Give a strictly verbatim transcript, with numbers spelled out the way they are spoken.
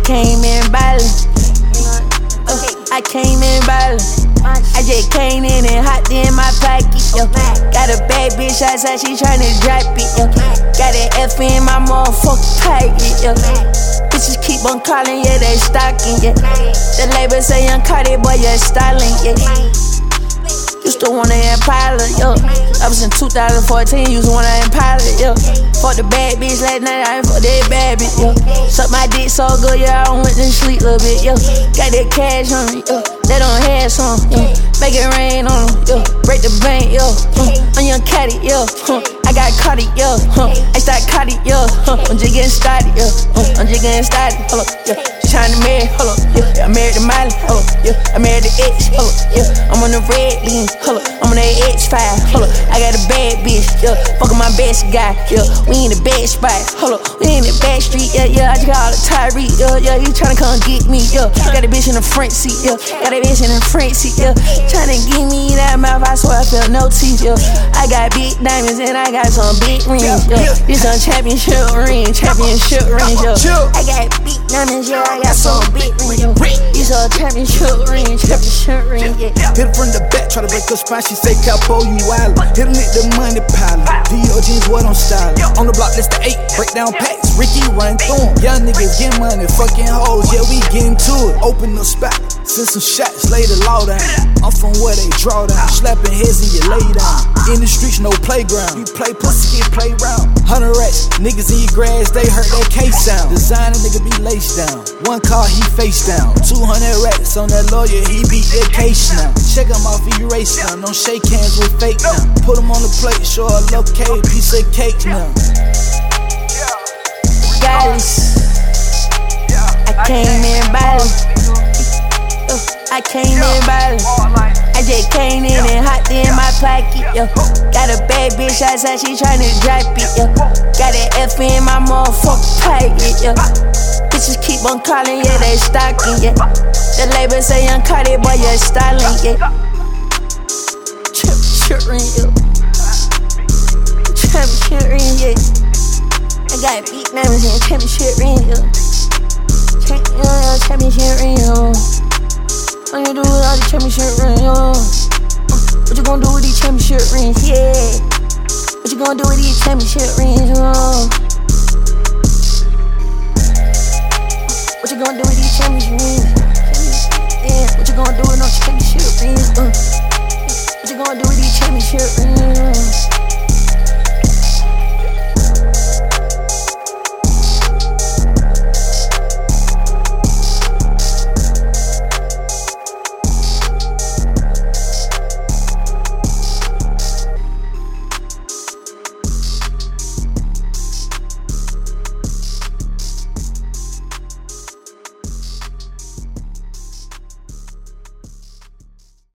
came in ballin'. Uh, I came in ballin'. I just came in and hopped in my pocket, yo. Got a bad bitch outside, she tryna drop it, yo. Got an F in my motherfucking pocket, yo. Bitches keep on calling, yeah, they stalking, yeah. The label say young Cardi, boy, you're styling, yeah. Used to wanna Impala, yo. I was in two thousand fourteen, used to wanna Impala, yo. Fuck the bad bitch last night, I ain't fuck that bad bitch, yo. Suck my dick so good, yeah, I went to sleep a little bit, yo. Got that cash on me, yo. They don't have some, yo. Make it rain on them, yo. Break the bank, yo. Uh, I'm young Caddy, yo. Uh, I got Cardi, yo. Uh, I start Cardi, yo. Uh, I'm just getting started, yo. Uh, I'm just getting started, hold up, yeah. Tryna marry, hold up, yeah. I'm married to Miley, hold up, yeah. I'm married to X, hold up, yeah. I'm on the red beam, hold up. I'm on that X five, hold up. I got a bad bitch, yeah. Fuckin' my best guy, yeah. We in the bad spot, hold up. We in the back street, yeah, yeah. I just call it Tyree, yeah, yeah. He tryna come get me, yeah. Got a bitch in the front seat, yeah. Got a bitch in the front seat, yeah. Tryna give me that mouth, I swear I felt no teeth, yeah. I got big diamonds and I got some big rings, yeah. This a championship ring, championship ring, yeah. I got big diamonds, yeah. I got some big rings, yeah. This a championship ring, championship ring, yeah. Hit her from the back, try to break her spine, she say Capo, you wild. Hit her with the money pile, D O G's what I'm styling. On the block, list of eight, break down packs, Ricky run through 'em. Young niggas get money, fucking hoes, yeah, we getting to it. Open the spot, send some shots, lay the law down. I'm from where they draw down, slapping heads and you lay down. In the streets, no playground, you play pussy, get play round. Hundred rats, niggas in your grass, they hurt that case sound. Designer nigga be laced down, one car he face down. Two hundred rats on that lawyer, he beat that case now. Check him off, he race now, don't shake hands with fake now. Put him on the plate, show a little cake, piece of cake now. Guys, I came in ballin'. Uh, I came in ballin'. I just came in and hopped in my pocket, yo. Got a bad bitch outside, she tryna drop it, yo. Got an F in my motherfucking pocket, yo. Bitches keep on calling, yeah, they stalking, yeah. The label say young Cardi, boy, you're styling, yeah. Championship ring, yo. Championship ring, yeah. I got big names in championship ring, yo. Champ, yo, championship ring, yo. What you do with all these championship rings, yo? What you gonna do with these championship rings, yeah? What you gonna do with these championship rings, yo? What you gonna do with these championship rings? Yeah, what you gonna do with no championship rings, uh? What you gonna do with these championship rings?